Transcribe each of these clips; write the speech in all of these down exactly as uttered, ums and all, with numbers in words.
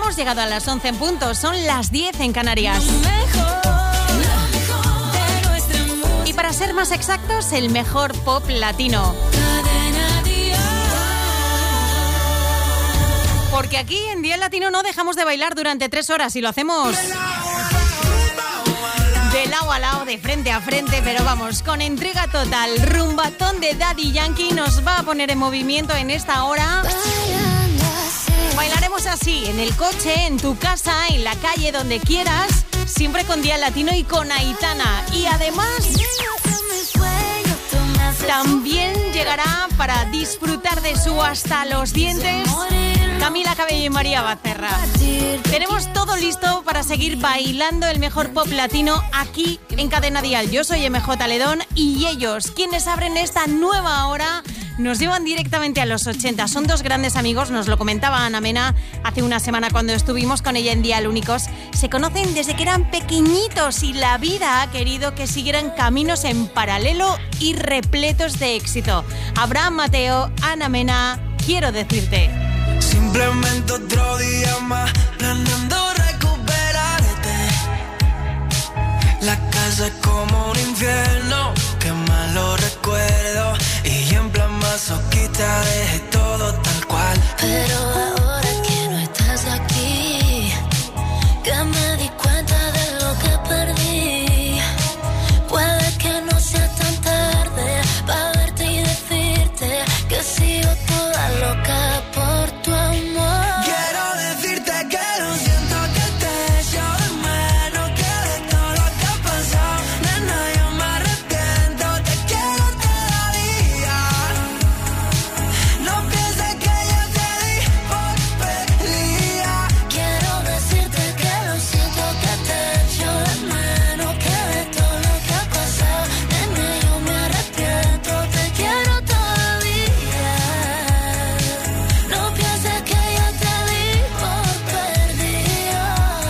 hemos llegado a las once en punto, son las diez en Canarias. Y para ser más exactos, el mejor pop latino. Porque aquí en Día Latino no dejamos de bailar durante tres horas y lo hacemos de lado a lado, de frente a frente, pero vamos, con entrega total. Rumbatón de Daddy Yankee nos va a poner en movimiento en esta hora. Bailaremos así, en el coche, en tu casa, en la calle, donde quieras, siempre con Día Latino y con Aitana. Y además, también llegará para disfrutar de su hasta los dientes Camila Cabello y María Becerra. Tenemos todo listo para seguir bailando el mejor pop latino aquí en Cadena Dial. Yo soy M J Ledón y ellos, quienes abren esta nueva hora, nos llevan directamente a los ochenta. Son dos grandes amigos, nos lo comentaba Ana Mena hace una semana cuando estuvimos con ella en Dial Únicos. Se conocen desde que eran pequeñitos y la vida ha querido que siguieran caminos en paralelo y repletos de éxito. Abraham Mateo, Ana Mena, quiero decirte. Simplemente otro día más, planeando recuperarte. La casa es como un infierno, qué malo recuerdo. Y en plan masoquista dejé todo tal cual. Pero ahora que no estás aquí, que me di cuenta de lo que perdí. Puede que no sea tan tarde para verte y decirte que sigo toda loca por tu amor. Quiero decirte que lo siento, que te echo de menos, que de todo lo que ha pasado, nena, yo me arrepiento, te quiero todavía. No pienses que yo te di por perdida. Quiero decirte que lo siento, que te echo de menos, que de todo lo que ha pasado, nena, yo me arrepiento, te quiero todavía. No pienses que yo te di por perdido.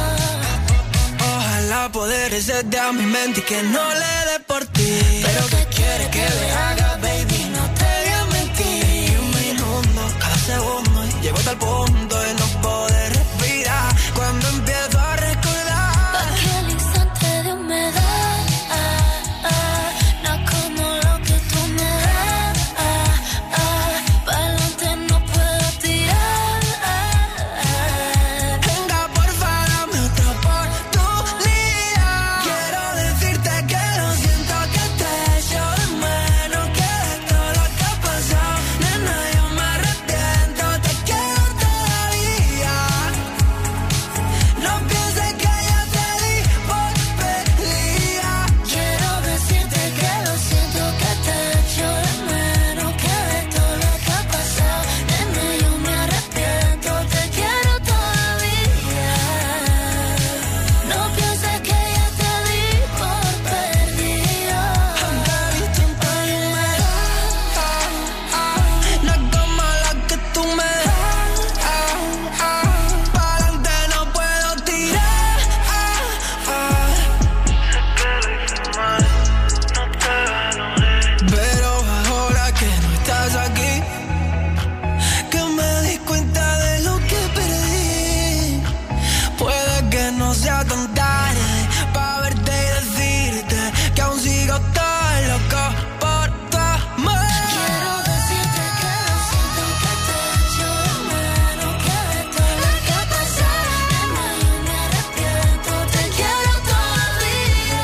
Ojalá poder hacerte a mi mente y que no le dé por ti. Pero ¿qué quieres que le haga, baby? No te voy a mentir. Un minuto, cada segundo, y llego hasta el punto de no poder respirar. Cuando empiezo a recordar Aquel instante de humedad, ah, ah, no como lo que tú me das, ah, ah, pa'lante no puedo tirar, ah, ah. venga, porfa, dame otra oportunidad. Quiero decirte que lo siento, que te echo de menos, que de todo lo que ha pasado, nena, yo me arrepiento, te quiero todavía. No pienses que yo te di por perdida. Quiero decirte que lo siento, que te echo de menos, que de todo lo que ha pasado, nena, yo me arrepiento, te quiero todavía. No pienses que yo te di por perdido. Aunque he visto un par y me da, no es como la que tú me das, pa'lante no puedo tirar. Pero ahora que no estás aquí, que me di cuenta de lo que perdí. Puede que no sea tan tarde para verte y decirte que aún sigo tan loco por tu amor. Quiero decirte que lo siento, que te echo de menos, que de todo lo que ha pasado, nena, yo me arrepiento, te quiero todavía.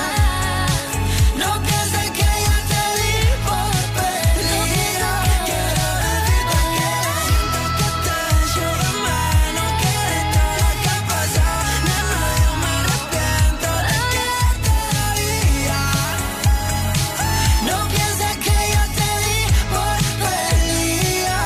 No pienses que yo te di por perdida. Quiero decirte que lo siento, que te echo de menos, que de todo lo que ha pasado, nena, yo me arrepiento, te quiero todavía. No pienses que yo te di por perdida.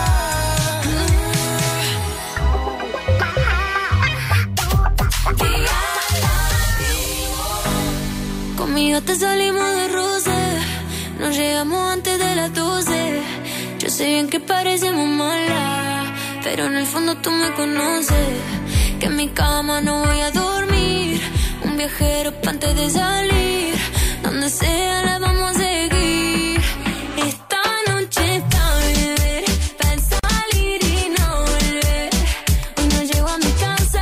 Conmigo te salimos de roce, nos llegamos antes de las doce. Yo sé bien que parecemos malas, pero en el fondo tú me conoces. Que en mi cama no voy a dormir, un viajero pa' antes de salir. Donde sea la vamos a seguir. Esta noche pa' beber, pa' salir y no volver. Hoy no llego a mi casa,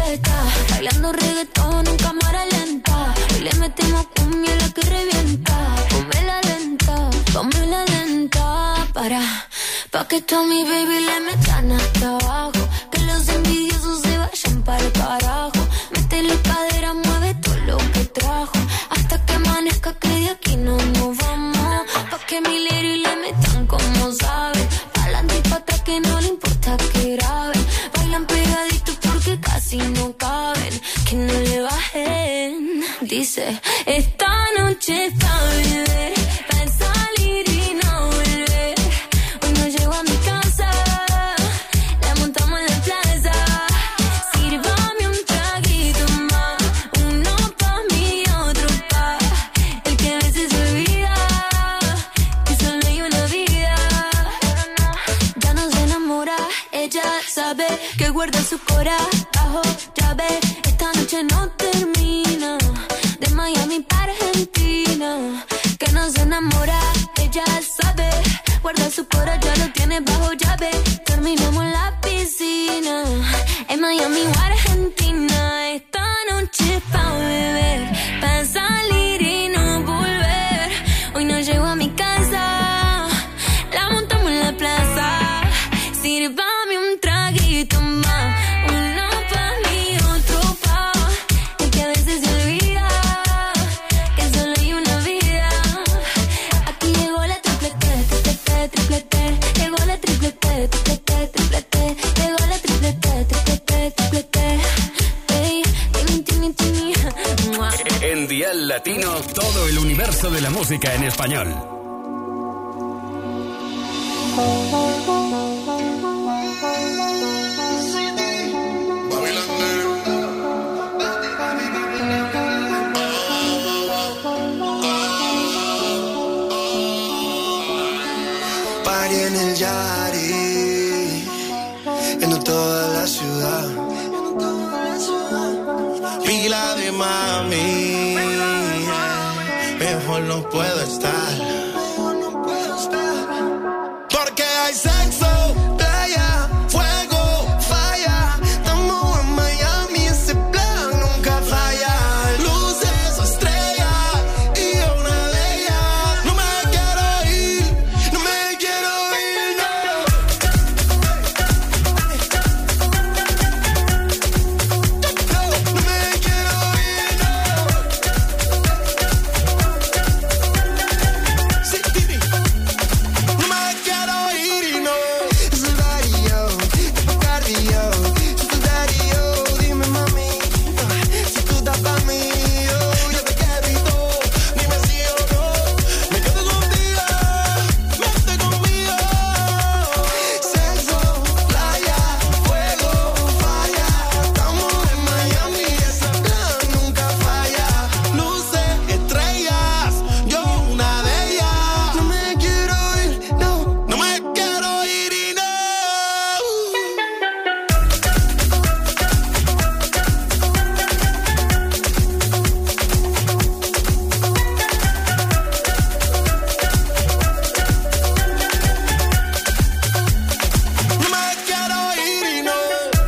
fiesta, bailando reggaetón en cámara lenta. Hoy le metemos cumbia la que revienta. Ponme la lenta, ponme la lenta. Para, pa' que tú a mi baby le metan hasta abajo. Que los envidiosos se vayan para el carajo. Métele cadera, mueve todo lo que trajo. Hasta que amanezca que de aquí no nos vamos. Pa' que mi lady le metan como sabe. Pa'lante y pa' atrás que no le importa que graben. Bailan pegaditos porque casi no caben. Que no le bajen. Dice, esta noche es pa' beber, pa' salir y no volver. Hoy no llego a mi casa, la montamos en la plaza. Sírvame un traguito más, uno pa' mí y otro pa' el que a veces se olvida que solo hay una vida. Ya no se enamora, ella sabe que guarda su corazón bajo llave. Esta noche no termina, de Miami para Argentina. Que no se enamora, ella sabe, guarda su corazón, ya lo tiene bajo llave. Terminamos en la piscina, en Miami o Argentina. Esta noche es pa' beber, pa' salir y no volver. Hoy no llego a mi casa, la montamos en la plaza. Sírvame un traguito más, uno pa' mí, otro pa' el que a veces se olvida que solo hay una vida. Aquí llegó la triplete, triplete, triplete. Llegó la triplete, triplete, triplete. Llegó la triplete, triplete, triplete. Ey, tini, tini, tini. Mua. En Dial Latino, todo el universo de la música en español. Party en el Yari, en toda la ciudad. Pila de mami, mejor no puedo estar. Porque hay sexo, playa, fuego, falla. Estamos en Miami, ese plan nunca falla. Luces, estrellas, y una de ellas. No me quiero ir, no me quiero ir, no. No me quiero ir, no. Sí, Titi. No me quiero ir y no. Es el Darío, es Bacardio. Si tú Darío, dime mami. Si tú estás pa' mí, oh, yo te quiero y todo. Dime sí o no. Me quedo contigo, vente conmigo. Sexo, playa, fuego, falla. Estamos en Miami, ese plan nunca falla. Luces, estrellas, yo una de ellas. No me quiero ir, no, no me quiero ir y no. No me quiero ir y no.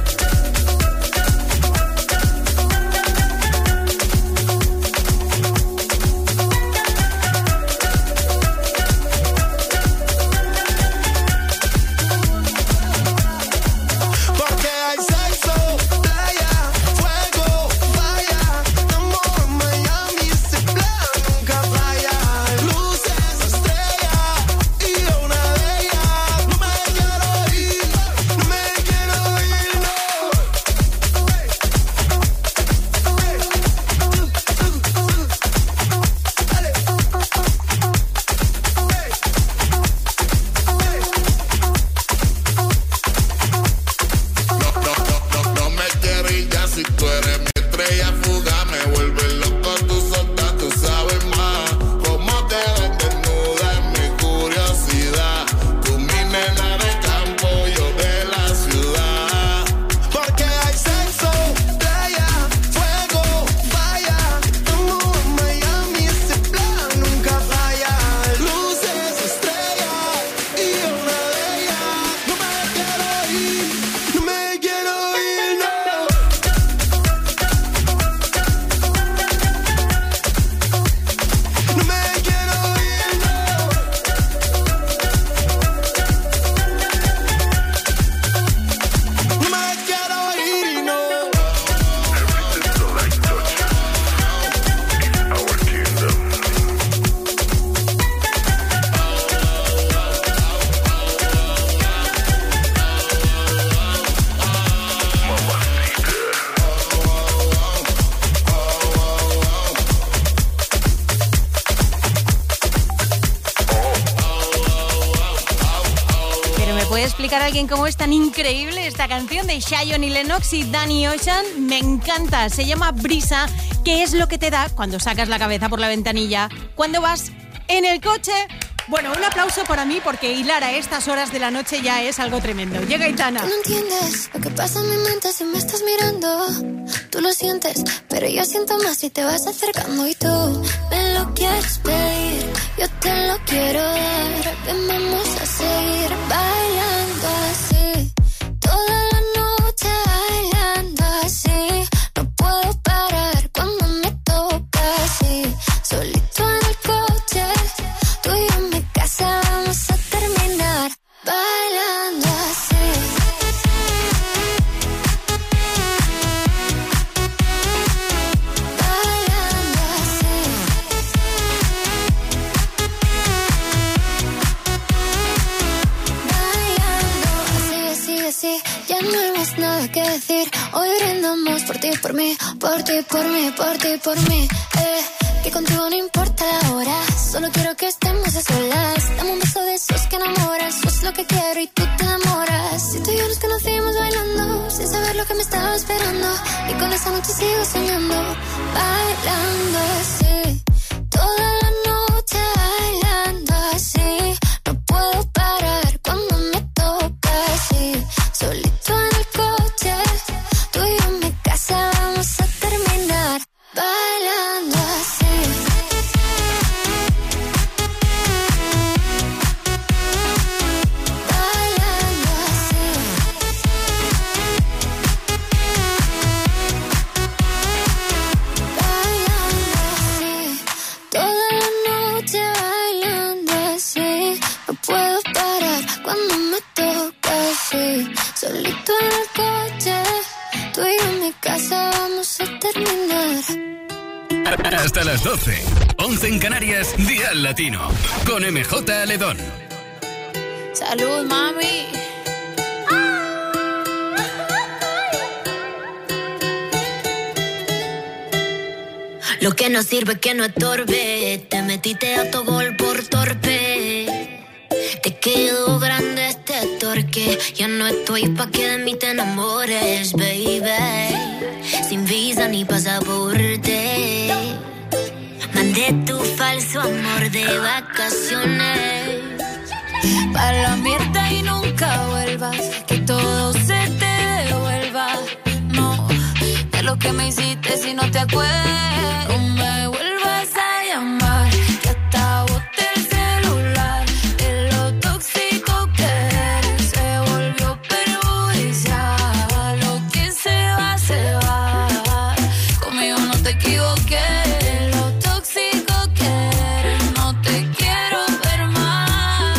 Porque hay sexo, playa, fuego, falla. Estamos en Miami, ese plan nunca falla. Luces, estrellas, y una de ellas. No me quiero ir, no me quiero ir, no. No, no, no, no me quiero ir ya si tú eres mi estrella fugaz. Me vuelve loco tu solta, tú sabes más. Cómo te ves desnuda en mi curiosidad. Tú mi nena de campo, yo de la ciudad. Porque hay sexo, playa, fuego, falla. Estamos en Miami, ese plan nunca falla. Luces, estrellas, y una de ellas. No me quiero ir, no me quiero ir, no. explicar a alguien cómo es tan increíble esta canción de Zion y Lennox y Danny Ocean. Me encanta, se llama Brisa. ¿Qué es lo que te da cuando sacas la cabeza por la ventanilla? Cuando vas en el coche. Bueno, un aplauso para mí porque hilar a estas horas de la noche ya es algo tremendo. Llega Aitana. Tú no entiendes lo que pasa en mi mente si me estás mirando. Tú lo sientes, pero yo siento más si te vas acercando. Y tú me lo quieres pedir, yo te lo quiero dar. Ven, vamos a seguir bailando así, toda la noche bailando así. No puedo parar cuando me toca así, solito en el coche. Tú y yo en mi casa vamos a terminar bailando así. Bailando así. Bailando así, así, así. Ya no hay más nada que decir. Hoy brindamos por ti, por mí, por ti, por mí, por ti, por mí. Eh. Que contigo no importa la hora, solo quiero que estemos a solas. Dame un beso de esos que enamoran, eso es lo que quiero y tú te enamoras. Si tú y yo nos conocimos bailando, sin saber lo que me estaba esperando, y con esa noche sigo soñando, bailando así, toda la noche bailando así. No puedo parar cuando me toca así, solito en el coche. Tú y yo en mi casa vamos a terminar bailando así. Solito en el coche, tú y yo en mi casa vamos a terminar. Hasta las doce, once en Canarias, Dial Latino, con M J Aledón. Salud, mami. Lo que no sirve que no estorbe, te metiste a tu gol por torpe. Te quedó grande este torque, ya no estoy pa' que de mí te enamores, baby. Sin visa ni pasaporte, mandé tu falso amor de vacaciones. Pa' la mierda y nunca vuelvas, que todo se te devuelva. No, de lo que me hiciste si no te acuerdas. No me vuelvas a llamar, que hasta boté el celular. De lo tóxico que eres, se volvió perjudicial. Lo que se va, se va. Conmigo no te equivoqué. Lo tóxico que eres, no te quiero ver más.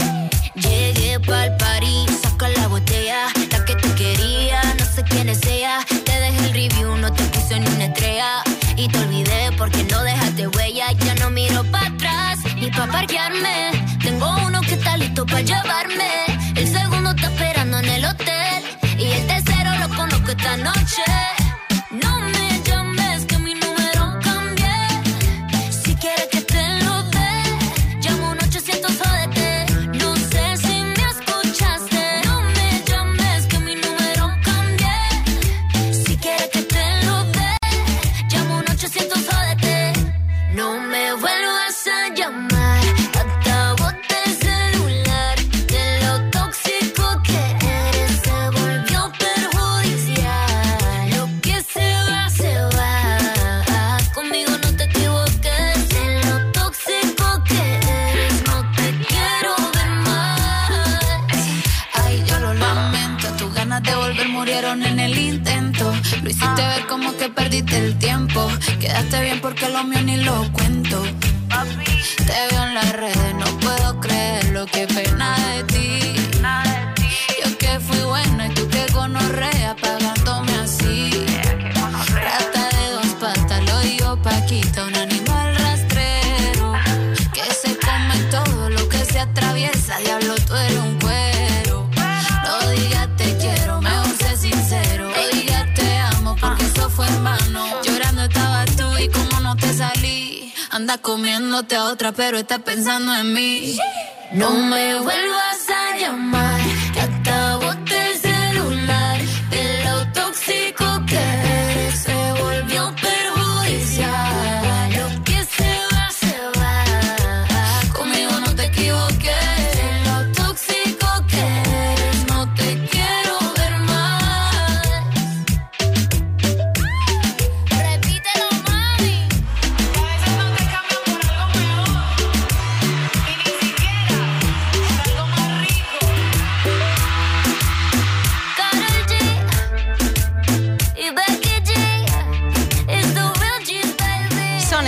Llegué pa'l party, saca la botella, la que te quería, no sé quién es ella. Te dejé el review, no te puse ni una estrella. Y te olvidé porque no dejaste huella. Ya no miro para atrás ni pa' parquearme. Tengo uno que está listo pa' llevarme. El segundo está esperando en el hotel. Y el tercero lo conozco esta noche. No me llames que mi número cambié. Si quieres que te lo dé, llamo un ochocientos jódete. No sé si me escuchaste. No me llames que mi número cambié. Si quieres que te lo dé, llamo un ochocientos jódete. No me vuelvas a llamar, hasta boté el celular. De lo tóxico que eres, se volvió perjudicial. Lo que se va, se va. Conmigo no te equivoques. De lo tóxico que eres, no te quiero ver más. Ay, yo lo lamento. Tus ganas de volver murieron en el intento. Lo hiciste ver como que perdiste el tiempo. Quedaste bien porque lo mío ni lo cuento. Te veo en las redes, no puedo creerlo, qué pena de ti. Yo que fui buena y tú que gonorrea pagándome así. Rata de dos patas, lo digo Paquita, un animal rastrero que se come todo lo que se atraviesa. Diablo, tú eres un cuero. No digas te quiero, mejor sé sincero. No digas te amo porque eso fue en vano. Llorando estabas tú y como no te salí. Anda comiéndote a otra pero estás pensando en mí. No me vuelvas a llamar, que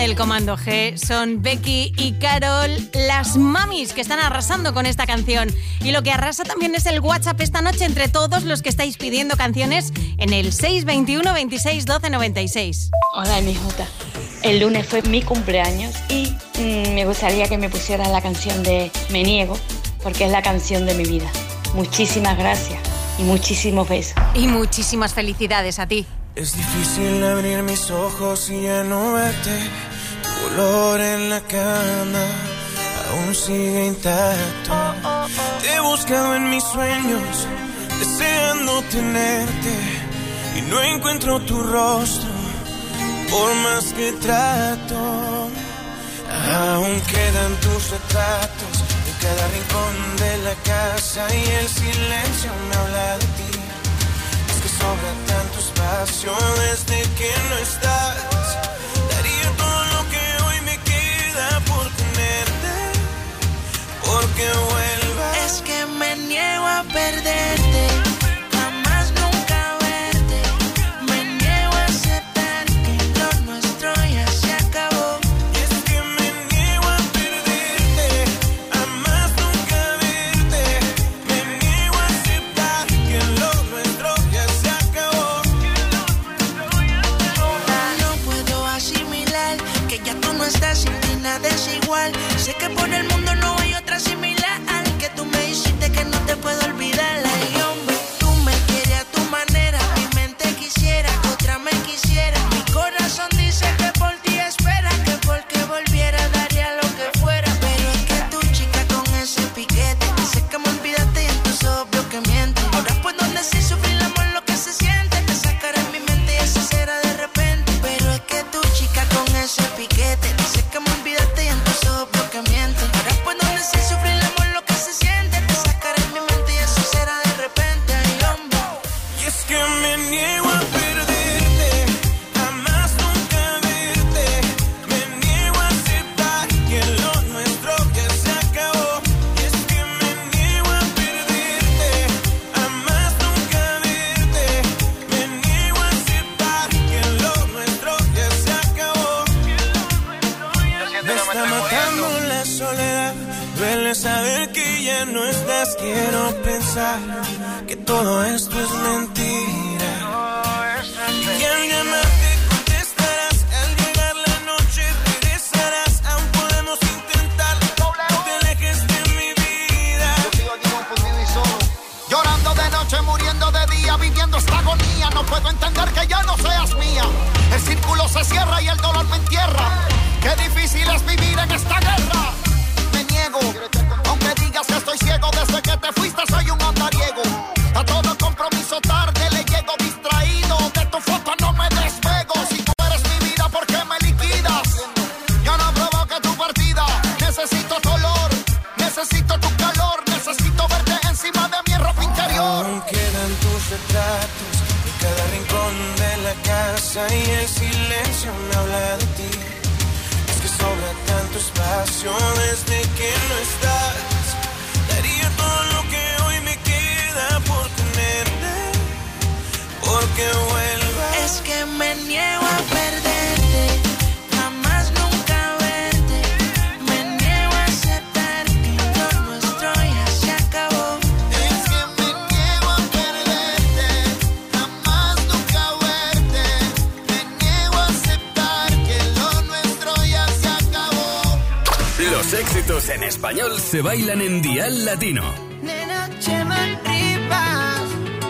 del Comando G son Becky y Carol, las mamis que están arrasando con esta canción. Y lo que arrasa también es el WhatsApp esta noche entre todos los que estáis pidiendo canciones en el seis veintiuno veintiséis doce noventa y seis. Hola, M J. El lunes fue mi cumpleaños y mmm, me gustaría que me pusieras la canción de Me Niego, porque es la canción de mi vida. Muchísimas gracias y muchísimos besos. Y muchísimas felicidades a ti. Es difícil abrir mis ojos y ya no verte. Tu olor en la cama aún sigue intacto. Te he buscado en mis sueños, deseando tenerte, y no encuentro tu rostro, por más que trato. Aún quedan tus retratos en cada rincón de la casa, y el silencio me habla de ti. Sobra tanto espacio desde que no estás. Daría todo lo que hoy me queda por tenerte, porque vuelvas. Es que me niego a perderte, jamás nunca verte. Me niego a aceptar que lo nuestro ya se acabó. Es que me niego a perderte, jamás nunca verte. Me niego a aceptar que lo nuestro ya se acabó. No estás, sin ti nada es igual. Sé que por el mundo no hay otra similar, que tú me hiciste que no te puedo olvidar. Ay, hombre, tú me quieres a tu manera, mi mente quisiera que otra me quisiera. Mi corazón dice que por ti espera, que porque volviera daría lo que fuera. Pero es que tu chica con ese piquete, sé que me olvidaste y en tus ojos veo que mientes. Ahora puedo decir sufrir el amor lo que se siente, te sacaré en mi mente y eso será de repente. Pero es que tu chica con ese piquete, sé que me olvidaste y en tus ojos veo que mientes. Ahora puedo decir sufrir el amor lo que se siente, te sacaré en mi mente y eso será de repente. Ay, hombre. Y es que me niego a perderte, jamás nunca verte. Me niego a aceptar que lo nuestro ya se acabó. Y es que me niego a perderte, jamás nunca verte. Me niego a aceptar que lo nuestro ya se acabó. Me está matando la soledad, duele saber que ya no estás. Quiero pensar que todo esto es mentira, y al llamarte contestarás, al llegar la noche regresarás. Aún podemos intentarlo, no te alejes de mi vida. Yo sigo aquí confundido y solo, llorando de noche, muriendo de día, viviendo esta agonía. No puedo entender que ya no seas mía. El círculo se cierra y el dolor me entierra. Qué difícil es vivir en esta guerra. Me niego, aunque digas que estoy ciego. Desde que te fuiste soy un andariego. A todo compromiso tarde le llego, distraído. De tu foto no me despego. Si tú eres mi vida, ¿por qué me liquidas? Yo no provoqué tu partida. Necesito tu olor, necesito tu calor. Necesito verte encima de mi ropa interior. Aún quedan tus retratos en cada rincón de la casa, y el silencio me habla de ti. Es que sobra tanto espacio desde que no estás. Daría todo lo que hoy me queda por tenerte, porque vuelvas. Es que me niego a perderte, jamás nunca verte. Me niego a aceptar que lo nuestro ya se acabó. Es que me niego a perderte, jamás nunca verte. Me niego a aceptar que lo nuestro ya se acabó. Los éxitos en español se bailan en Dial Latino. Nena, Chema Rivas.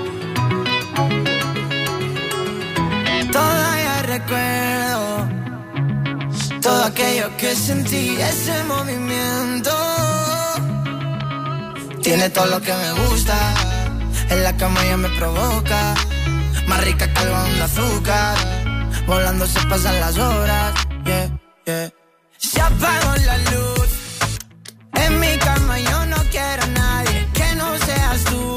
Todavía recuerdo todo aquello que sentí, ese movimiento. Tiene todo lo que me gusta, en la cama ya me provoca. Más rica que algodón de azúcar, volando se pasan las horas. Yeah, yeah. Se apagó la luz, en mi cama yo no quiero a nadie que no seas tú.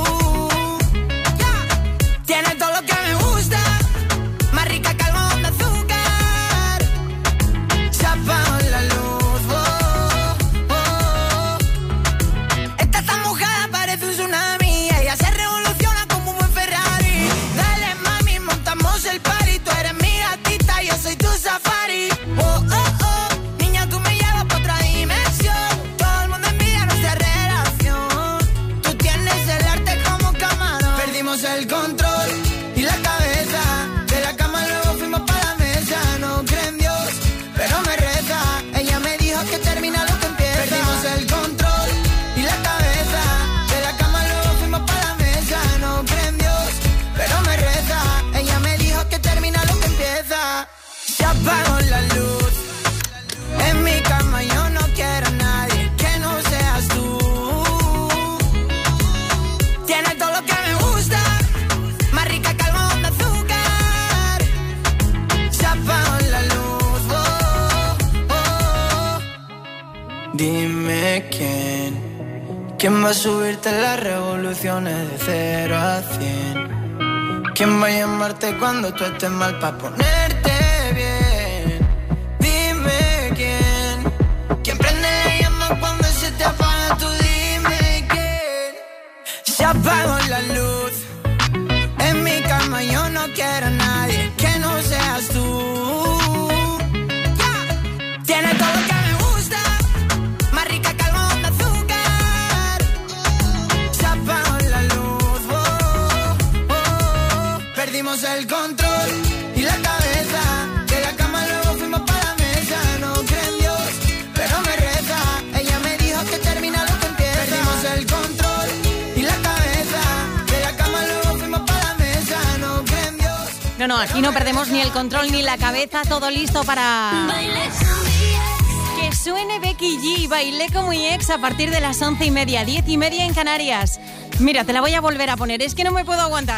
Yeah. Tiene todo lo que me gusta, más rica que algodón de azúcar. Se apagó la luz, oh, oh. Esta está mojada, parece un tsunami. Ella se revoluciona como un buen Ferrari. Dale mami, montamos el party. Tú eres mi gatita, yo soy tu safari. Oh, oh. apagó la luz. En mi cama yo no quiero a nadie que no seas tú. Tienes todo lo que me gusta, más rica que algodón de azúcar. Se apagó la luz, oh, oh. Dime quién, quién va a subirte las revoluciones de cero a cien. ¿Quién va a llamarte cuando tú estés mal pa' ponerte bien? Dime quién, quién prende la llama cuando se te apaga. Tú dime quién. Se apagó la luz. En mi cama yo no quiero a nadie que no seas tú. Yeah. Tienes todo lo que me gusta, más rica que algodón de azúcar. Se apagó la luz, oh, oh. Perdimos el control y la cabeza. De la cama luego fuimos para la mesa. No creo en Dios, pero me reza. Ella me dijo que termina lo que empieza. Perdimos el control y la cabeza. De la cama luego fuimos para la mesa. No creo en Dios. No, no, aquí no perdemos ni el control ni la cabeza. Todo listo para... Que suene Becky G. Bailé como mi ex a partir de las once y media, diez y media en Canarias. Mira, te la voy a volver a poner. Es que no me puedo aguantar.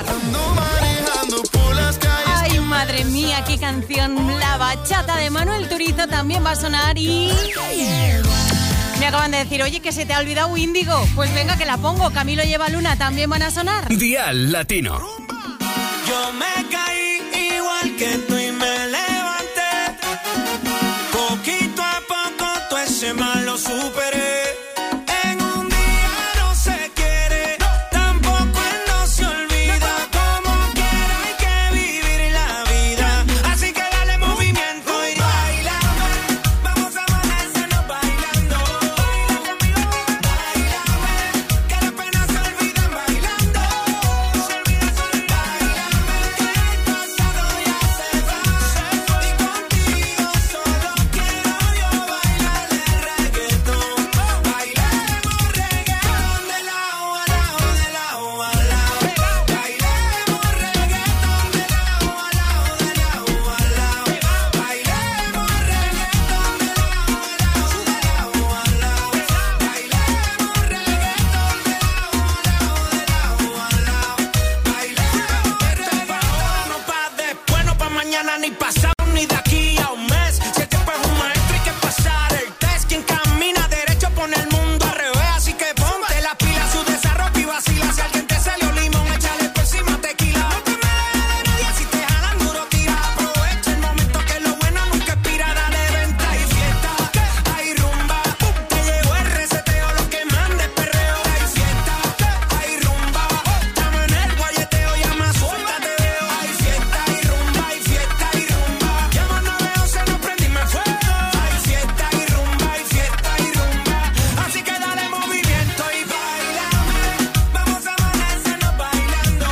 Ay, madre mía, qué canción. La bachata de Manuel Turizo también va a sonar y... Me acaban de decir, oye, que se te ha olvidado Índigo. Pues venga, que la pongo. Camilo Lleva Luna también van a sonar. Dial Latino. Yo me caí igual que tú y me levanté. Poquito a poco todo ese mal lo superé. En un día no se quiere, tampoco él no se olvida. Como quiera hay que vivir la vida. Así que dale movimiento y baila. Vamos a amanecernos bailando. Baila conmigo, baila. Que las penas se olvidan bailando. Se olvida, se olvida. Baila, que el pasado ya se va. Y contigo solo quiero yo bailar el reggaetón. Bailemos reggaetón de lado a lado, de lado a lado. Bailemos reggaetón de lado a lado, de lado a lado. Bailemos reggaetón de lado a lado, de lado a lado. Bailemos reggaetón de lado a lado, de lado a lado. Bailemos reggaetón. No pa' después, no pa' mañana ni pasado ni de aquí a un mes. Si el tiempo es un maestro hay que pasar el test. Quien camina derecho pone el mundo al revés. Así que ponte la pila, su desarrollo y vacila. Si alguien te salió limón, échale por encima tequila. No te me dejes de nadie, si te jalan duro tira. Aprovecha el momento que lo bueno nunca expira. Dale venta y fiesta, hay rumba. Te llegó el reseteo, lo que manda es perreo. Hay fiesta, hay rumba. Estamos en el guayeteo, llama suelta te veo. Hay fiesta, hay rumba, hay fiesta, hay rumba. Llama nueve once, no prendíme fuego. Hay fiesta, hay rumba, hay fiesta, hay rumba. Así que dale movimiento y bailame. Vamos a amanecernos bailando.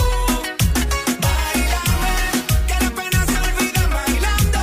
Bailame, que las penas se olvidan bailando.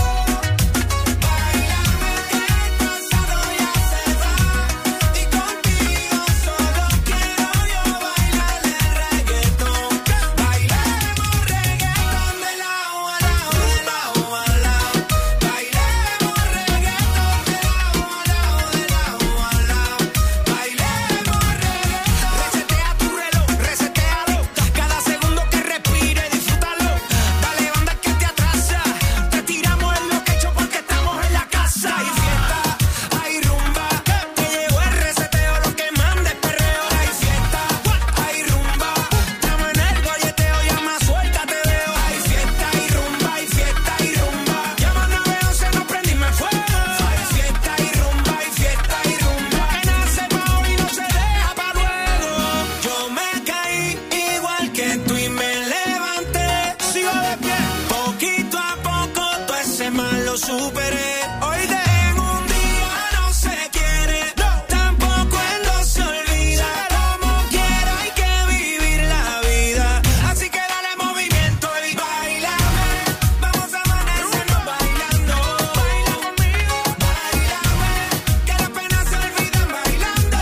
Bailame, que el pasado ya se va. Y contigo solo quiero yo bailar el reggaetón. Bailemos reggaetón de lado a lado, de lado a lado. Bailemos reggaetón de lado a lado, de lado a lado. Bailemos reggaetón. Resetea tu reloj, resetealo. Cada segundo que respire, disfrútalo. Dale banda que te atrasa. Te tiramos en lo que hecho porque estamos en la casa. Hay fiesta, hay rumba. Te llegó el reseteo, lo que manda es perreo. Hay fiesta, hay rumba. Estamos en el guayeteo, llama suelta te veo. Hay fiesta, hay rumba, hay fiesta, hay rumba. Llama nueve once, no prendíme fuego. Hay fiesta, hay rumba, hay fiesta, hay rumba. Que nace pa' hoy y no se deja pa' luego. Yo me caí igual que tú y me levanté. Sigo de pie, poquito a poco todo ese mal lo superé. Hoy de en un día no se quiere, tampoco él no se olvida. Como quiera hay que vivir la vida. Así que dale movimiento y bailame. Vamos a amanecernos bailando. Baila conmigo, bailame. Que las penas se olvidan bailando.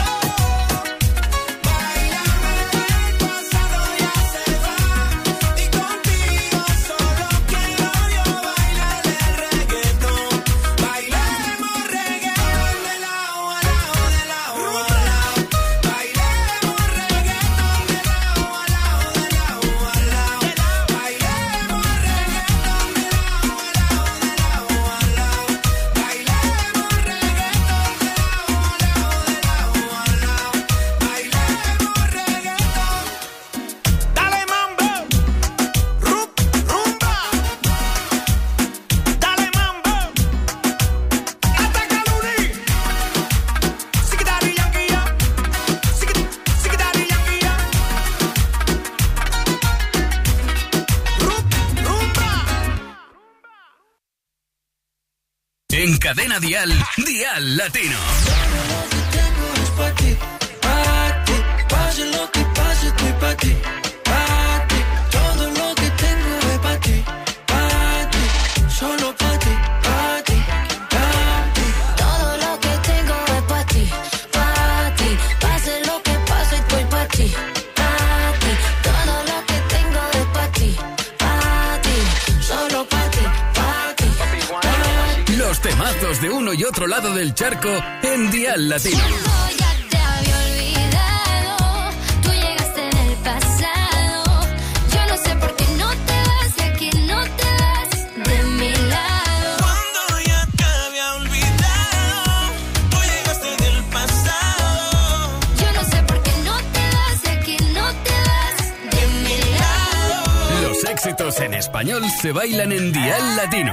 Bailame, que el pasado ya se va. Y contigo solo quiero yo bailar el En Cadena Dial, Dial Latino. Pase lo que pase, estoy pa' ti, pa' ti. Todo lo que tengo es pa' ti, pa' ti. Solo pa' ti, pa' ti, pa' ti. Todo lo que tengo es pa' ti, pa' ti. Pase lo que pase, estoy pa' ti, pa' ti. Todo lo que tengo es pa' ti, pa' ti. Solo pa' ti, pa' ti, pa' ti. Los temazos de uno y otro lado del charco en Dial Latino. Éxitos en español se bailan en Dial Latino.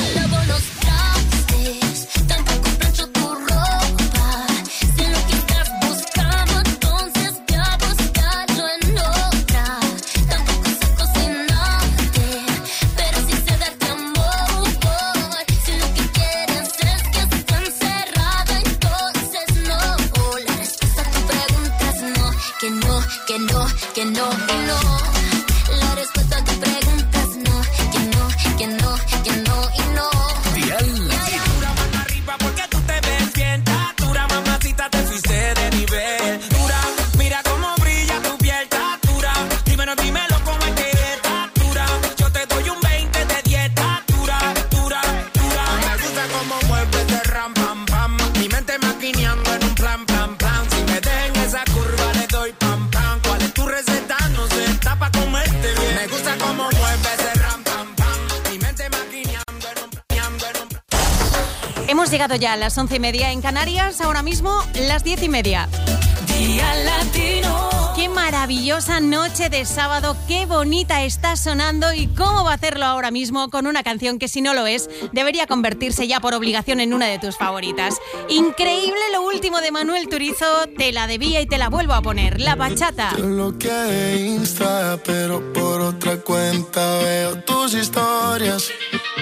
Hemos llegado ya a las once y media en Canarias, ahora mismo las diez y media. Dial Latino. Qué maravillosa noche de sábado, qué bonita está sonando y cómo va a hacerlo ahora mismo con una canción que, si no lo es, debería convertirse ya por obligación en una de tus favoritas. Increíble lo último de Manuel Turizo, te la debía y te la vuelvo a poner, La Bachata. Te bloqueé de Insta, pero por otra cuenta veo tus historias.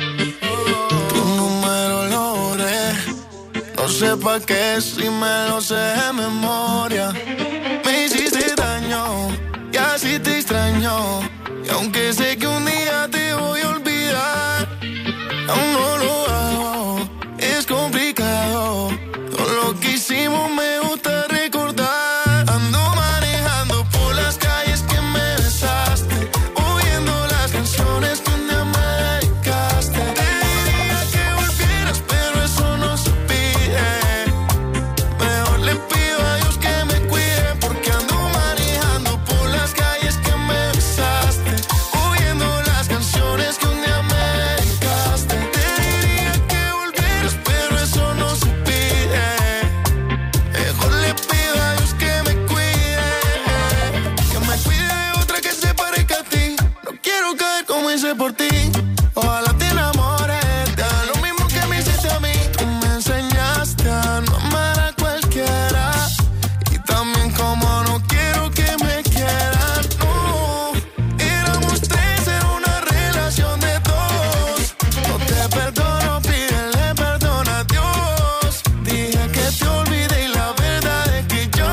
Tu número lo borré, no sé pa' qué si me lo sé de memoria. Me hiciste daño y así te extraño, y aunque sé que un día te voy a olvidar, aún no lo hago, es complicado. Todo lo que hicimos me gusta recordar. Ando manejando por las calles que me besaste, oyendo las canciones que un día me dedicaste. Te diría que volvieras, pero eso no se pide. Mejor le pido a Dios que me cuide, porque ando manejando por las calles que me besaste, oyendo las canciones que un día me dedicaste. Te diría que volvieras, pero eso no se pide. Mejor le pido a Dios que me cuide, que me cuide de otra que se parezca a ti. No quiero caer como hice por ti. Ojalá te enamores, te haga lo mismo que me hiciste a mí. Tú me enseñaste a no amar a cualquiera, y también como no quiero que me quieran. No, éramos tres, era una relación de dos. No te perdono, pídele perdón a Dios. Dije que te olvidé y la verdad es que yo,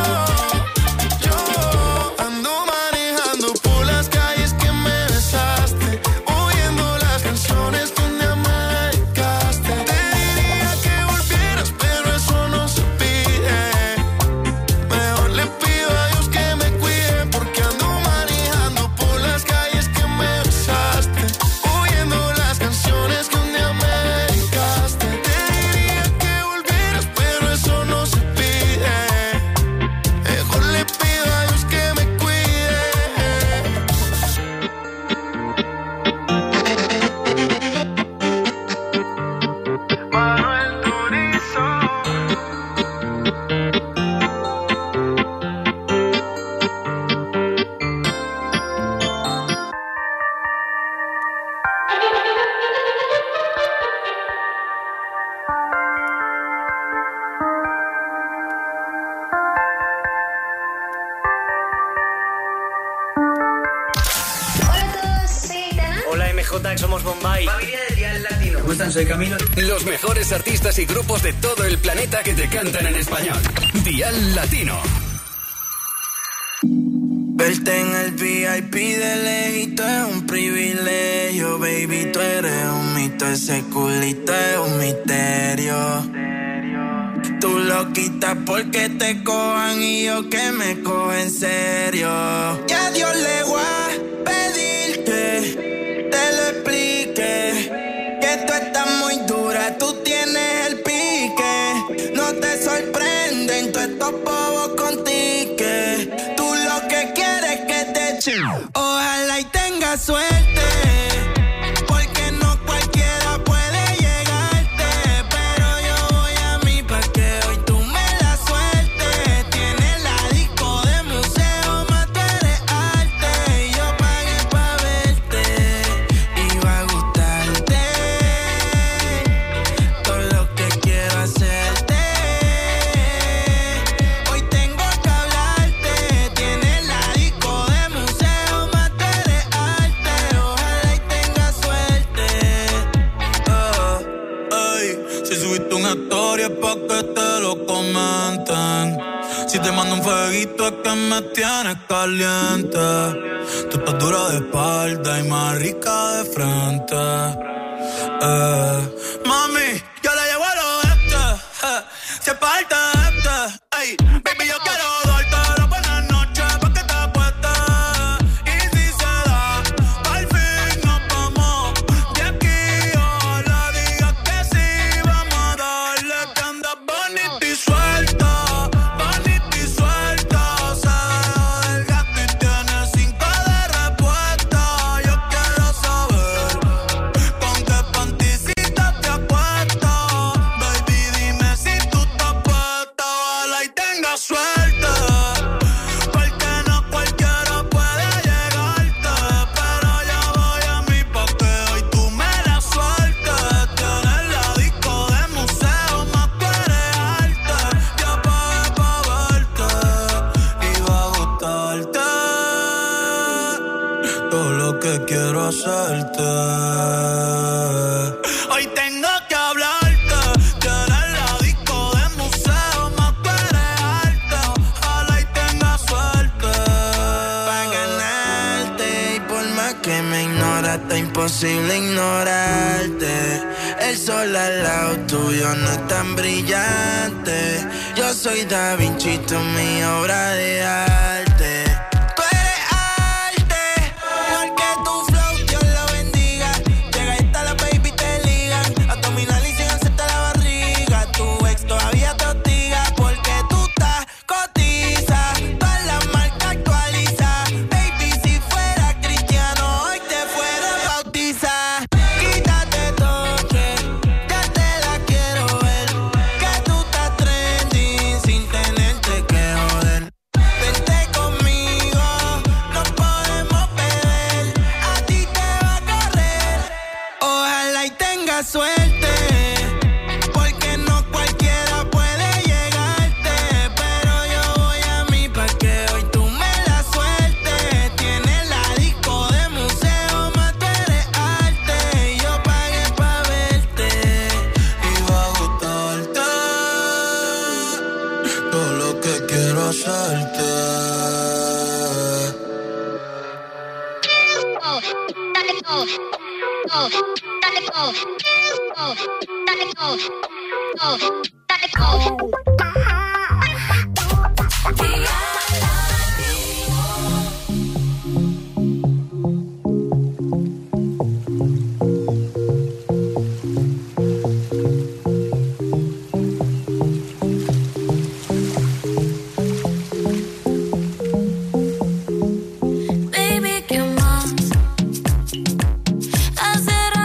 yo ando manejando por las calles que me besaste, oyendo las canciones que un día me dedicaste. Te diría que volvieras, pero eso no se pide. Mejor le pido a Dios que me cuide, porque ando manejando por las calles que me besaste, oyendo las canciones que un día me dedicaste. Te diría que volvieras, pero eso no se pide. Mejor le pido a Dios que me cuide. Manuel Turizo. Hola M J, somos Bombay. Familia de Dial Latino. ¿cómo están? Soy Camilo. Los mejores artistas y grupos de todo el planeta que te cantan en español. Dial Latino. Verte en el V I P de lejito es un privilegio, baby, tú eres un mito, ese culito es un misterio. Tú lo quitas porque te cojan y yo que me cojo en serio. Y a Dios le voy a pedir que te lo explique, que tú estás muy dura, tú tienes el pique. No te sorprenden todos estos bobos con tique. Tú lo que quieres es que te echen. Ojalá y tengas suerte. Si te mando un fueguito es que me tienes caliente. Tú estás dura de espalda y más rica de frente. Eh. Mami, yo le llevo al oeste. Eh. Si es parte de este. Ey, baby, yo quiero darte la buena noche pa' que te apuestes. Y si se da, al fin nos vamos de aquí. Ojalá digas que sí, vamos a darle que andas bonita y suelta. Hoy tengo que hablarte, tienes la disco de museo, más tú eres arte, ojalá y tengas suerte. Pa' ganarte y por más que me ignoras, está imposible ignorarte. El sol al lado tuyo no es tan brillante. Yo soy Da Vinci, tú mi obra de arte.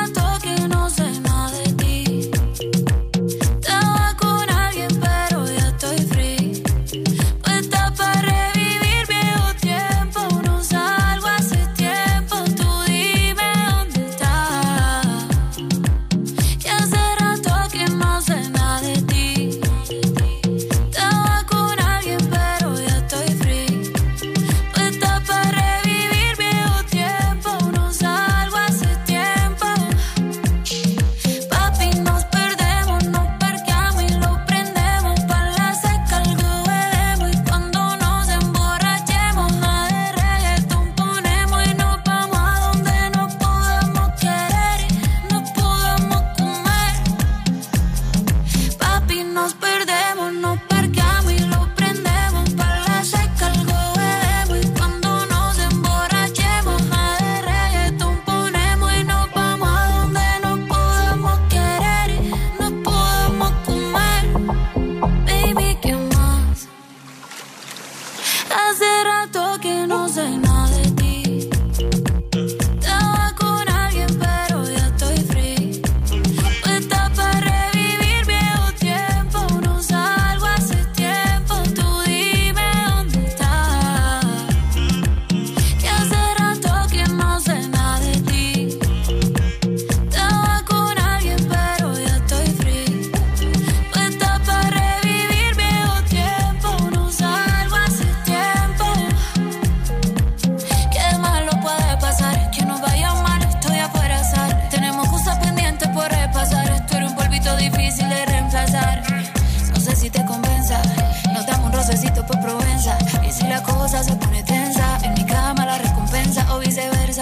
Te vas con alguien, pero ya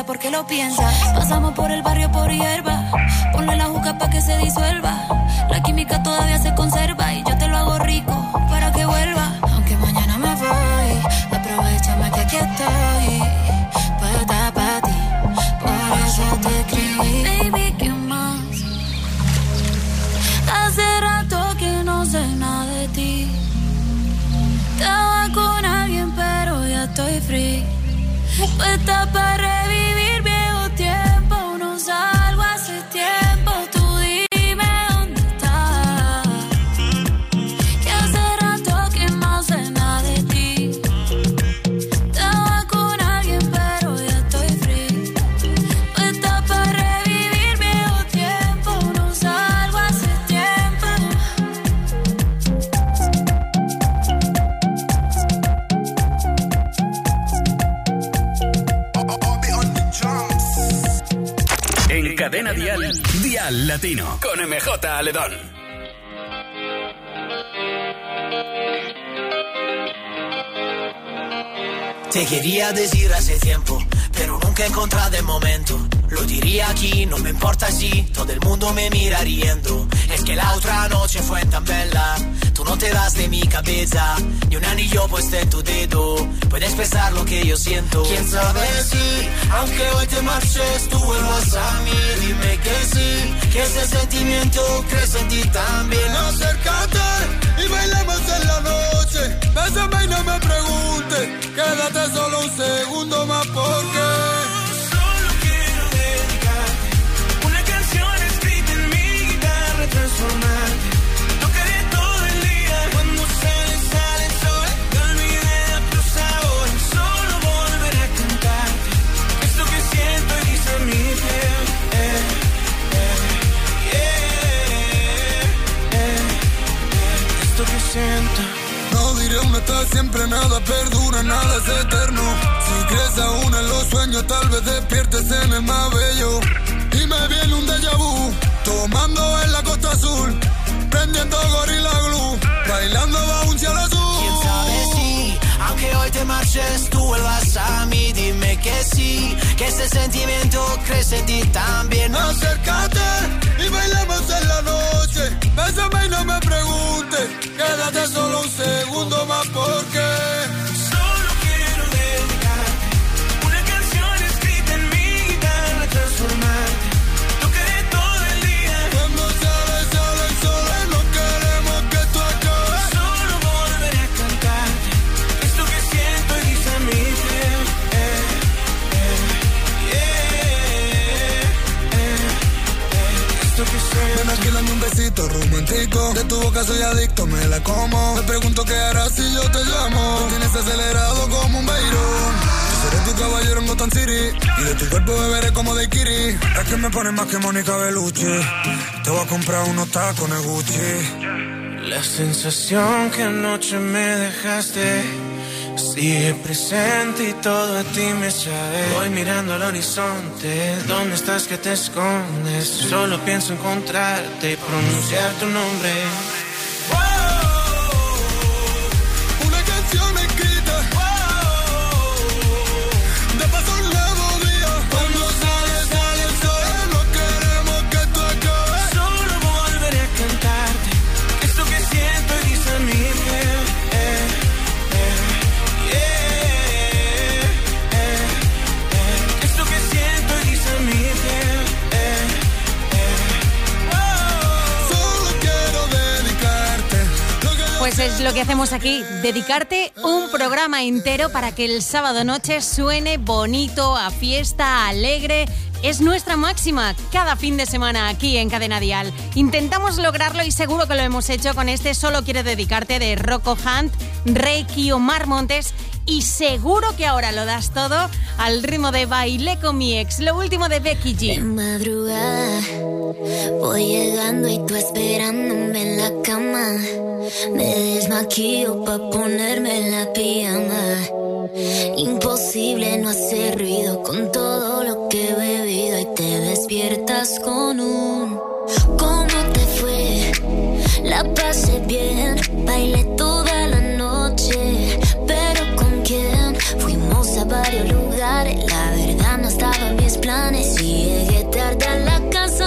por qué lo piensas. Pasamos por el barrio por hierba. Ponle la juca pa' que se disuelva. La química todavía se conserva y yo te lo hago rico para que vuelva. Aunque mañana me voy, aprovechame que aquí estoy. Puedo estar para ti, por eso te escribí. Baby, ¿qué más? Hace rato que no sé nada de ti. Estaba con alguien pero ya estoy free. Puesta para revivir viejo tiempo. No salgo hace tiempo. Tú dime dónde estás. Que hace rato que no sé nada de ti. Estaba con alguien pero ya estoy free. Puesta para revivir viejo tiempo. No salgo hace tiempo. En Cadena Dial, Dial Latino, con M J Aledón. Te quería decir hace tiempo, pero nunca he encontrado el momento. Lo diría aquí, no me importa si todo el mundo me mira riendo. Es que la otra noche fue tan bella. Tú no te das de mi cabeza, ni un anillo puesto en tu dedo. Puedes pensar lo que yo siento. Quién sabe si, aunque hoy te marches, tú vuelvas a mí. Dime que sí, que ese sentimiento crece en ti también. Acércate y bailemos en la noche. Bésame y no me preguntes. Quédate solo un segundo más porque Solo quiero dedicarte una canción escrita en mi guitarra, transformarte. Tocaré todo el día cuando sale, sale el sol. Te olvidé de tu sabor, solo volveré a cantarte. Esto que siento y dice mi piel. Eh, eh, yeah, eh, eh. Esto que siento. no diré una está siempre, nada perdura, nada es eterno. Si crees aún en los sueños, tal vez despiertes en el más bello. Y me viene un déjà vu, tomando en la costa azul, prendiendo Gorilla Glue, bailando bajo un cielo azul. Quién sabe si, aunque hoy te marches, tú vuelvas a mí. Dime que sí, que ese sentimiento crece en ti también. Acércate y bailemos en la noche. Bésame y no me preguntes. Quédate solo un segundo más porque Solo quiero dedicarte una canción escrita en mi guitarra, transformarte. Tocaré todo el día cuando sale, sale el sol. No queremos que esto acabe. Solo volveré a cantarte esto que siento y dice mi piel. Eh, eh, yeah, eh, eh. Esto que siento. Ven aquí, dame un besito romántico. De tu boca soy adicto, me la como. Me pregunto qué harás si yo te llamo. Tú tienes acelerado como un beirón. Yo seré tu caballero en Gotham City y de tu cuerpo beberé como de Kiri. Es que me pones más que Mónica Bellucci. Te voy a comprar unos tacones Gucci. La sensación que anoche me dejaste sigue presente y todo a ti me sabe. Voy mirando al horizonte, ¿dónde estás que te escondes? Solo pienso encontrarte y pronunciar tu nombre. Oh, una canción escrita. Oh, de paso un nuevo día. Cuando sale, sale el sol. No queremos que esto acabe. Solo volveré a cantarte esto que siento y dice mi piel. Eh, eh, yeah, eh, eh. Esto que siento y dice mi piel. Eh, eh, oh. Solo quiero dedicarte lo que yo Pues es lo que hacemos aquí, dedicarte un programa entero para que el sábado noche suene bonito, a fiesta, alegre. Es nuestra máxima cada fin de semana aquí en Cadena Dial. Intentamos lograrlo y seguro que lo hemos hecho con este Solo quiero dedicarte de Rocco Hunt, Reiki, Omar Montes, y seguro que ahora lo das todo al ritmo de Bailé con mi ex, lo último de Becky De G. madrugada voy llegando y tú esperándome en la cama. Me desmaquillo pa' ponerme la pijama. Imposible no hacer ruido con todo lo que he bebido y te despiertas con un ¿cómo te fue? La pasé bien, bailé toda la noche, pero ¿con quién? Fuimos a varios lugares, la verdad no estaba bien.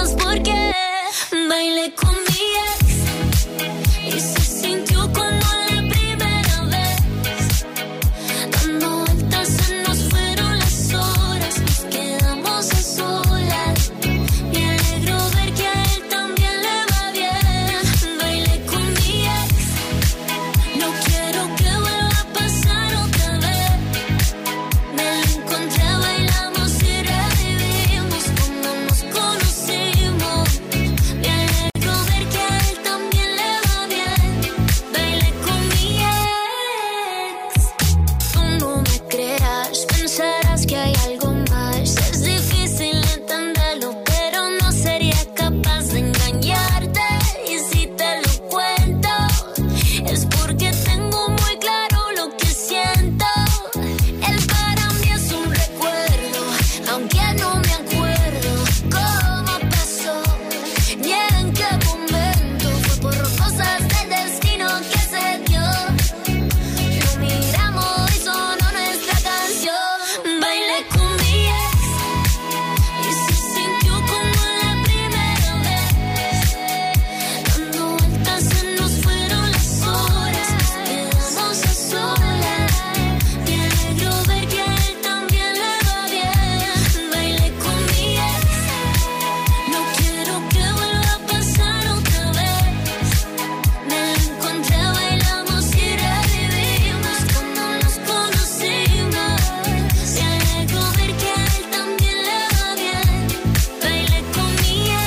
más porque bailé con mi ex y se sintió como la primera vez. Dando vueltas se nos fueron las horas, nos quedamos a solas. Me alegro ver que a él también le va bien. Bailé con mi ex, no quiero que vuelva a pasar otra vez. Me lo encontré, bailamos y revivimos como nos conocimos. Me alegro ver que a él también le va bien. Bailé con mi ex. Tú no me creas, pensarás que hay algo más. Es difícil entenderlo, pero no sería capaz de engañarte. Y si te lo cuento, es porque tengo muy claro lo que siento. Él para mí es un recuerdo, aunque no me acuerdo cómo pasó, ni en qué momento. Fue por cosas del destino que se dio. Lo miramos y sonó nuestra canción. Bailé con mi ex y se sintió como la primera vez. Dando vueltas se nos fueron las horas, nos quedamos a solas. Me alegro ver que a él también le va bien. Bailé con mi ex, no quiero que vuelva a pasar otra vez. Me lo encontré, bailamos y revivimos como nos conocimos. Me alegro ver que a él también le va bien. Bailé con mi ex.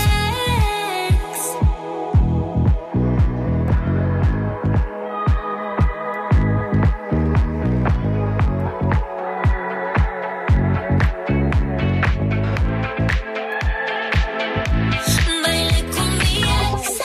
Bailé con mi ex.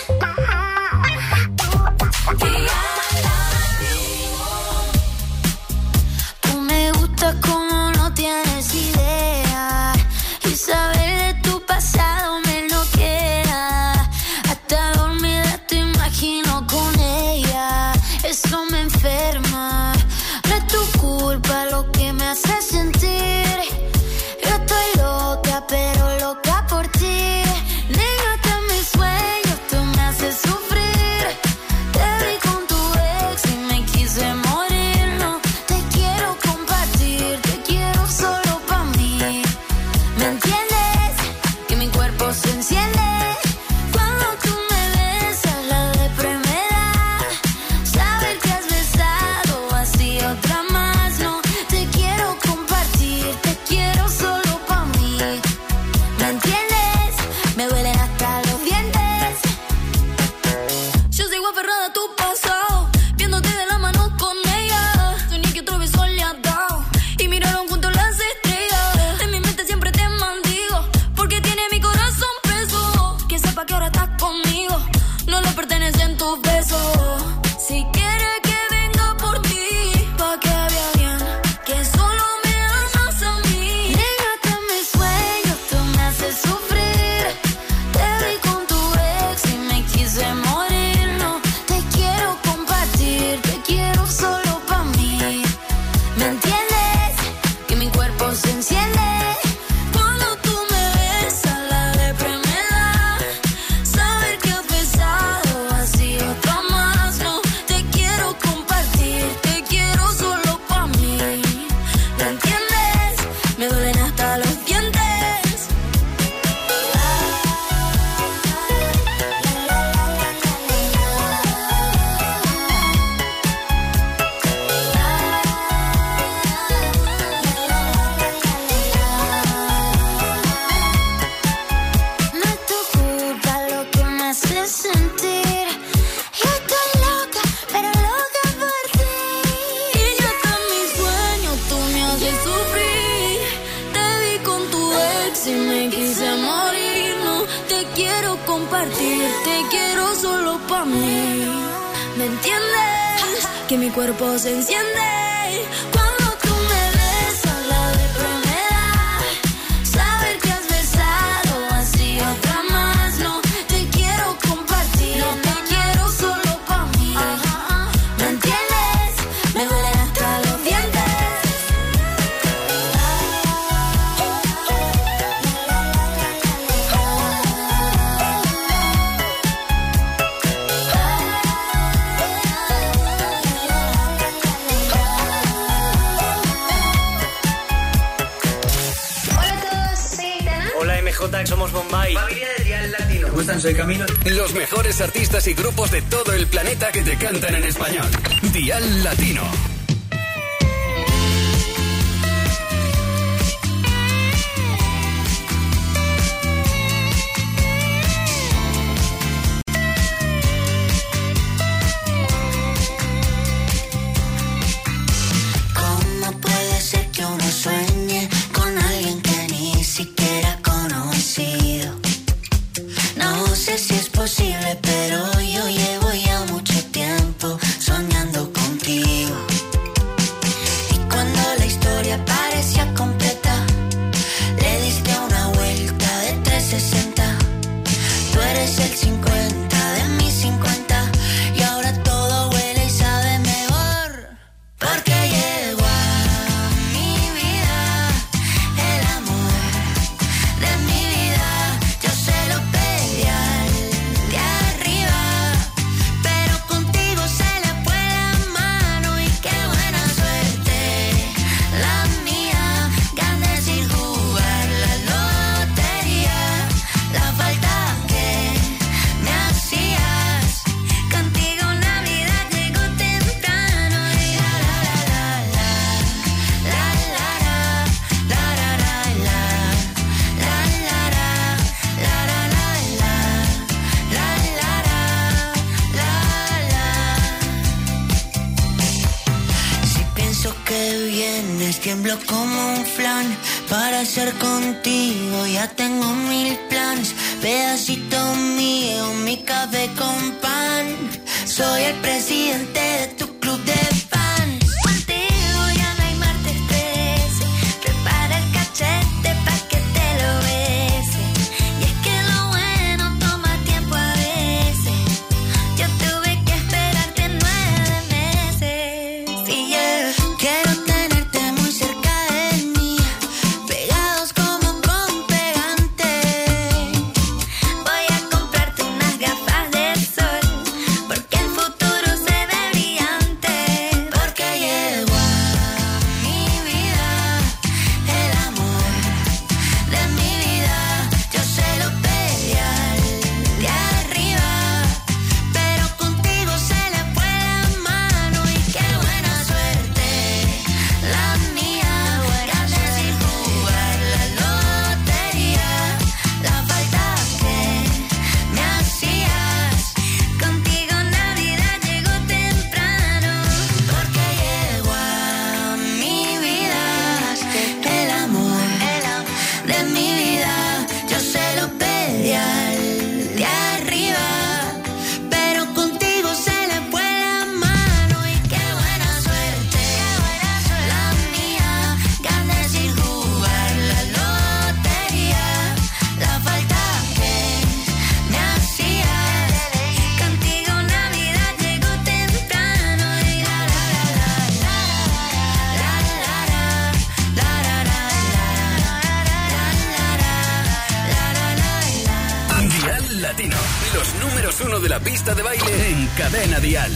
Tú me gustas como no tienes idea, y saber de tu pasado me enloquea. Hasta dormida te imagino con ella, eso me enferma. No es tu culpa lo que me hace sentir. Yo estoy loca, pero loca por ti. Négate a mis sueños, tú me haces sufrir. Te vi con tu ex y me quise morir. No te quiero compartir, te quiero solo pa' mí. ¿Me entiendes? Que mi cuerpo se enciende cuando tú me besas, la depre me da. Saber que has besado así otra más. No te quiero compartir, te quiero solo pa' mí. ¿Me entiendes? Me duelen hasta los dientes. Yo sigo aferrada a tu pasado, viéndote de la mano con ella. Soñé que otro beso le ha dado y miraron juntos las estrellas. En mi mente siempre te maldigo, porque tiene mi corazón preso. Que sepa que ahora estás conmigo, no le pertenecen tus besos. Si quieres que venga por ti, pa' que vea bien que solo me amas a mí. Négate a mis sueños, tú me haces sufrir. Te vi con tu ex y me quise morir. No te quiero compartir, te quiero solo pa' mí. ¿Me entiendes? Que mi cuerpo se enciende cuando tú me besas, la depre me da. Saber que has besado así otra más. No te quiero compartir, te quiero solo pa' mí. ¿Me entiendes? Me duelen hasta los dientes. No es tu culpa lo que me hace sentir. Yo estoy loca, pero loca por ti. Y yo hasta en mis sueños tú me haces sufrir. Te vi con tu ex y me quise morir. No te quiero compartir, te quiero solo pa' mí. ¿Me entiendes? Que mi cuerpo se enciende cuando tú me besas, la depre me da. Saber que has besado así otra más. No te quiero compartir, no te quiero solo pa' mí. ¿Me entiendes? Me duelen hasta los dientes. gusta? Somos Bombay. Familia de Dial Latino. ¿Te gustan? Soy Camilo. Los mejores artistas y grupos de todo el planeta que te cantan en español. Dial Latino. Sueñe con alguien que ni siquiera he conocido. No sé si es posible, pero yo llevo ya mucho tiempo soñando contigo. Y cuando la historia parecía completa, le diste una vuelta de trescientos sesenta. Tú eres el cincuenta de mis cincuenta y ahora todo huele y sabe mejor. Porque llegó a tiemblo como un flan para ser contigo. Ya tengo mil planes, pedacito mío, mi café con pan. Soy el presidente de tu club de fans. Contigo ya no hay martes trece. Prepara el cachete pa' que te lo bese. Y es que lo bueno toma tiempo a veces. Yo tuve que esperarte nueve meses. Y yeah, quiero uno de la pista de baile en Cadena Dial.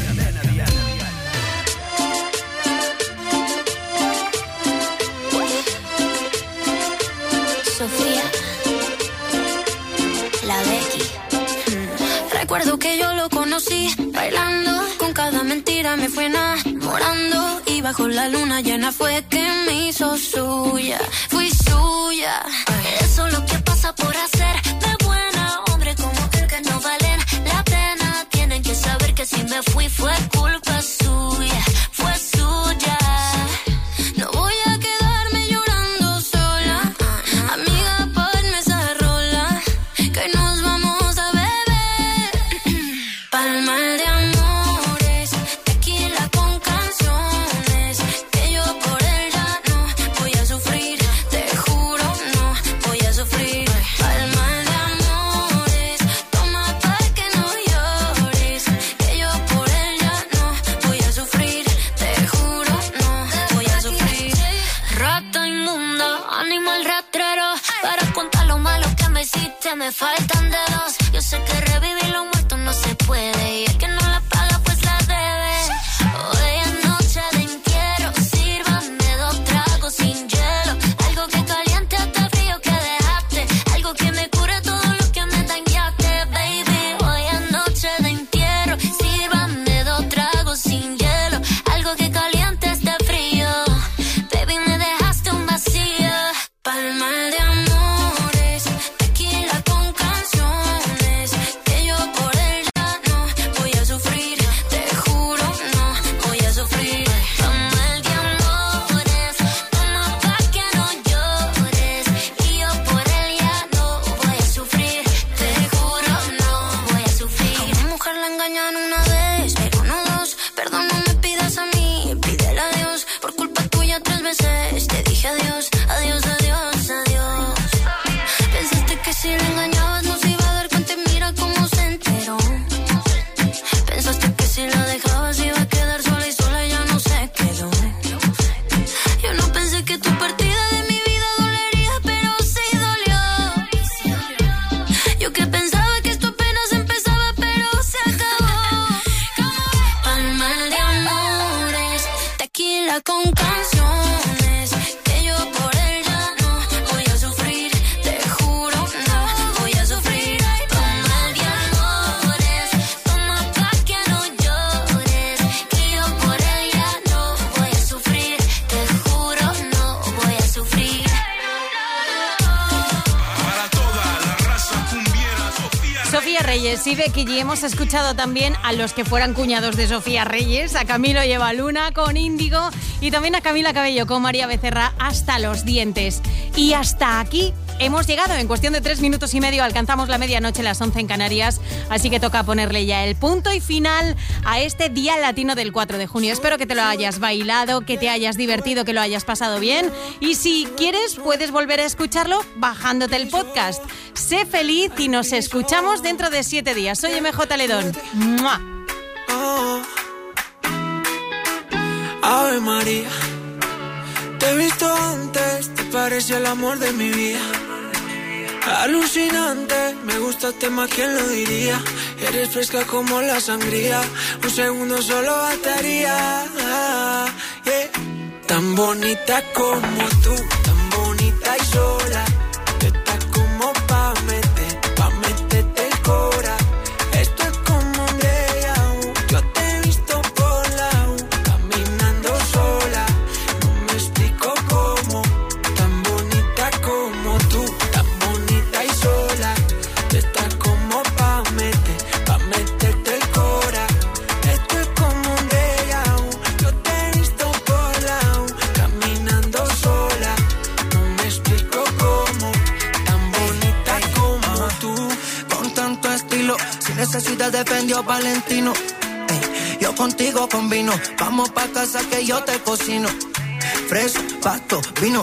Sofía, la Becky. Hmm. Recuerdo que yo lo conocí bailando, con cada mentira me fue enamorando y bajo la luna llena fue que me hizo suya, fui suya. Eso es lo que pasa por hacer de buena, hombre como aquel que no valen la pena. Tienen que saber que si me fui fue culpa suya, fue suya. No voy a quedarme llorando sola, amiga, ponme esa rola, que nos vamos a beber palma de amores, tequila con canciones, que yo por él ya no voy a sufrir, te juro no voy a sufrir. Palma de amores, toma pa' que no llores, que yo por él ya no voy a sufrir, te juro no voy a sufrir. Rata inmunda, animal rastrero, para contar lo malo que me hiciste me faltan dedos. Yo sé que revivir lo muerto no se puede, y el que no la paga pues la debe. Hoy es noche de entierro, sírvame dos tragos sin hielo, algo que caliente hasta frío que dejaste, algo que me cure pero pensaste que si la dejabas iba a quedar sola y sola ya no se quedó. Yo no pensé que tu partida de mi vida dolería, pero sí dolió. Yo que pensaba que esto apenas empezaba, pero se acabó. Palma de amores, tequila con canciones, que yo por él ya no voy a sufrir, te juro no voy a sufrir. Palma de amores, toma pa' que no llores, que yo por él ya no voy a sufrir, te juro no voy a sufrir. Para toda la raza cumbiera, Sofía Sofía Reyes y Becky G. Hemos escuchado también a los que fueran cuñados de Sofía Reyes, a Camilo Llevaluna con Índigo y también a Camila Cabello con María Becerra, Hasta los dientes. Y hasta aquí hemos llegado. En cuestión de tres minutos y medio alcanzamos la medianoche, las once en Canarias, así que toca ponerle ya el punto y final a este Día Latino del cuatro de junio. Espero que te lo hayas bailado, que te hayas divertido, que lo hayas pasado bien, y si quieres puedes volver a escucharlo bajándote el podcast. Sé feliz y nos escuchamos dentro de siete días. Soy M J Ledón. ¡Mua! Oh. Ave María, te he visto antes, te parece el amor de mi vida. Alucinante, me gustaste más, ¿quién lo diría? Eres fresca como la sangría, un segundo solo bastaría. Yeah. Tan bonita como tú, tan bonita y sola. Tú estás como pa' meter, pa' meterte el cora. Esto es como un déjà vu. Yo te he visto por la U, caminando sola. No me explico cómo, tan bonita como tú, tan bonita y sola. Tú estás como pa' meter, pa' meterte el cora. Esto es como un déjà vu. Yo te he visto por la U, caminando sola. No me explico cómo, tan bonita como tú, con tanto estilo, sin necesidad de Fendi Valentino. Ey, yo contigo combino, vamos pa' casa que yo te cocino. Fresa, pasto, vino,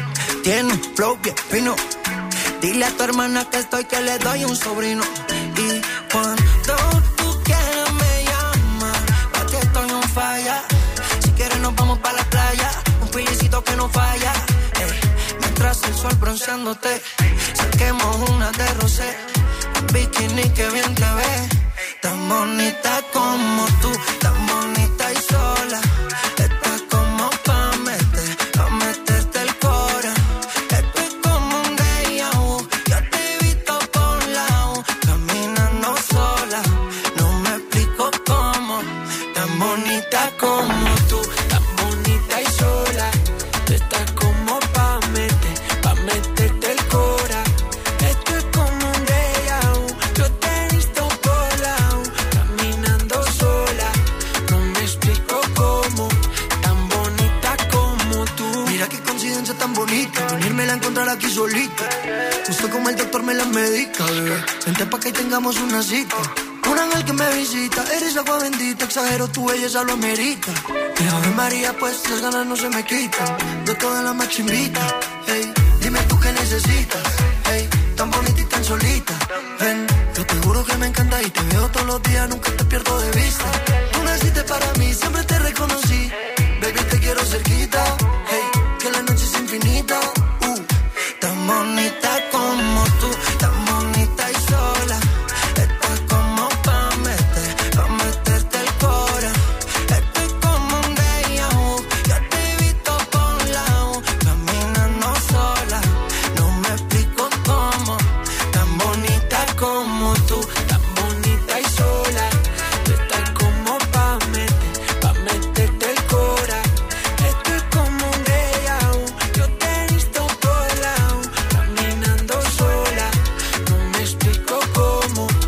tiene un flow bien fino. Dile a tu hermana que estoy, que le doy un sobrino. Y cuando tú quieras me llamas, pa' que estoy on fire. Si quieres nos vamos pa' la playa, un pilicito que no falla. Ey, mientras el sol bronceándote, saquemos una de rosé. Un bikini que bien te ve, tan bonita como tú, tan bonita y sola. Estás como pa' meter, pa' meterte el cora. Esto es como un déjà vu. Yo te he visto por la U, caminando sola. No me explico cómo, tan bonita como tú, tan bonita y sola. Tú estás como pa' meter, pa' meterte el cora. Esto es como un déjà vu. Yo te he visto por la U, caminando sola. No me explico cómo, tan bonita como tú. Mira qué coincidencia tan bonita, venírmela a encontrar aquí solita. Justo como el doctor me la medica, bebé. Vente pa' que tengamos una cita. Un ángel que me visita, eres agua bendita. Exagero, tu belleza lo amerita. De Ave María, pues las ganas no se me quitan. De toda la machimbita, hey. Dime tú qué necesitas, hey. Tan bonita y tan solita, ven. Yo te juro que me encanta y te veo todos los días, nunca te pierdo de vista. Tú naciste para mí, siempre te reconocí. Baby, te quiero cerquita, hey. Que la noche es infinita, uh. Tan bonita como tú, tan bonita y sola. Estás como pa' meter, pa' meterte el cora. Esto es como un déjà vu. Yo te he visto por la U, caminando sola. No me explico cómo, tan bonita como tú, tan bonita y sola.